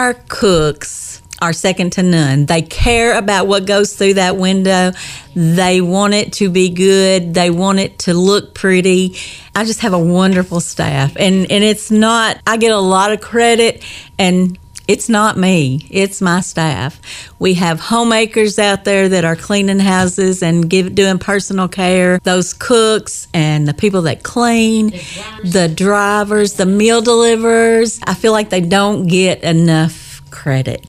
Our cooks are second to none. They care about what goes through that window. They want it to be good. They want it to look pretty. I just have a wonderful staff. And it's not, I get a lot of credit, and it's not me. It's my staff. We have homemakers out there that are cleaning houses and doing personal care. Those cooks and the people that clean, the drivers, the meal deliverers. I feel like they don't get enough credit.